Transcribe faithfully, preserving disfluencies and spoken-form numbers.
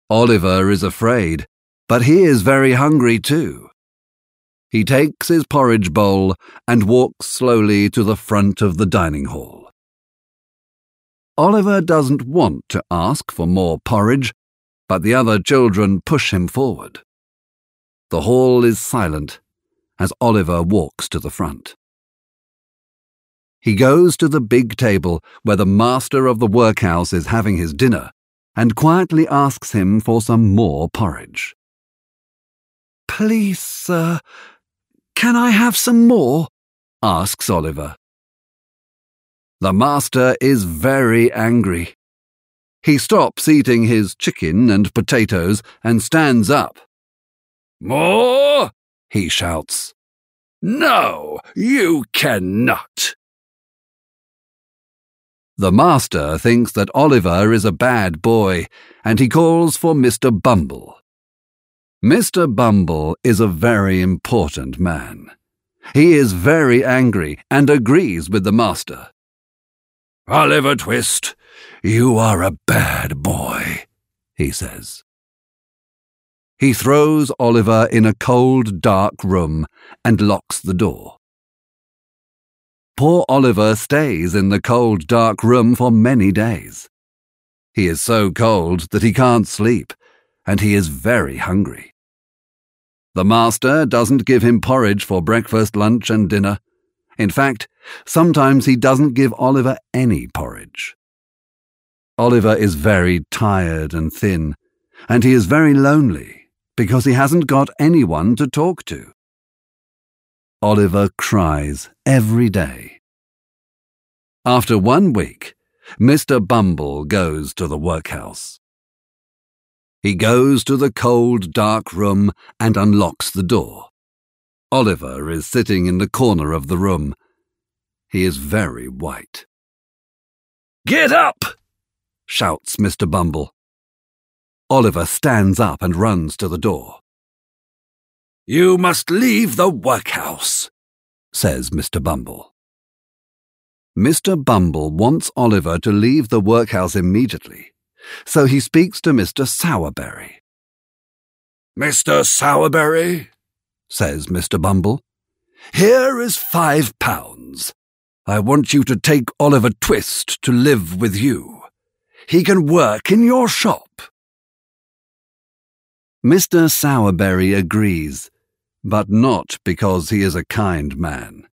Oliver is afraid, but he is very hungry too. He takes his porridge bowl and walks slowly to the front of the dining hall. Oliver doesn't want to ask for more porridge, but the other children push him forward. The hall is silent as Oliver walks to the front. He goes to the big table where the master of the workhouse is having his dinner and quietly asks him for some more porridge. "Please, sir, can I have some more?" asks Oliver. The master is very angry. He stops eating his chicken and potatoes and stands up. "More?" he shouts. "No, you cannot." The master thinks that Oliver is a bad boy, and he calls for Mister Bumble. Mister Bumble is a very important man. He is very angry and agrees with the master. "Oliver Twist, you are a bad boy," he says. He throws Oliver in a cold, dark room and locks the door. Poor Oliver stays in the cold, dark room for many days. He is so cold that he can't sleep, and he is very hungry. The master doesn't give him porridge for breakfast, lunch, and dinner. In fact, sometimes he doesn't give Oliver any porridge. Oliver is very tired and thin, and he is very lonely because he hasn't got anyone to talk to. Oliver cries every day. After one week, Mister Bumble goes to the workhouse. He goes to the cold, dark room and unlocks the door. Oliver is sitting in the corner of the room. He is very white. "Get up!" shouts Mister Bumble. Oliver stands up and runs to the door. "You must leave the workhouse," says Mister Bumble. Mister Bumble wants Oliver to leave the workhouse immediately, so he speaks to Mister Sowerberry. "Mister Sowerberry," says Mister Bumble, "here is five pounds. I want you to take Oliver Twist to live with you. He can work in your shop." Mister Sowerberry agrees, but not because he is a kind man.